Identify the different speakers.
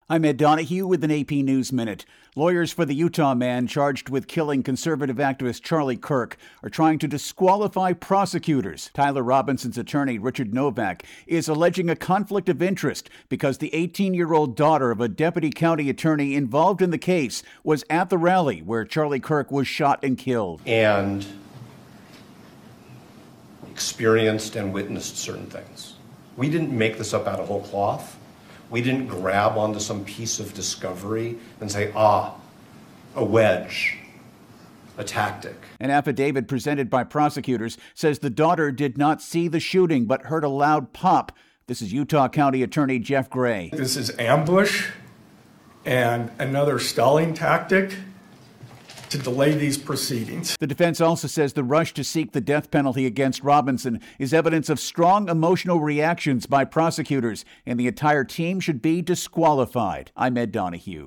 Speaker 1: I'm Ed Donahue with an AP News Minute. Lawyers for the Utah man charged with killing conservative activist Charlie Kirk are trying to disqualify prosecutors. Tyler Robinson's attorney, Richard Novak, is alleging a conflict of interest because the 18-year-old daughter of a deputy county attorney involved in the case was at the rally where Charlie Kirk was shot and killed.
Speaker 2: And experienced and witnessed certain things. We didn't make this up out of whole cloth. We didn't grab onto some piece of discovery and say, a wedge, a tactic.
Speaker 1: An affidavit presented by prosecutors says the daughter did not see the shooting but heard a loud pop. This is Utah County Attorney Jeff Gray.
Speaker 3: This is ambush and another stalling tactic to delay these proceedings.
Speaker 1: The defense also says the rush to seek the death penalty against Robinson is evidence of strong emotional reactions by prosecutors, and the entire team should be disqualified. I'm Ed Donahue.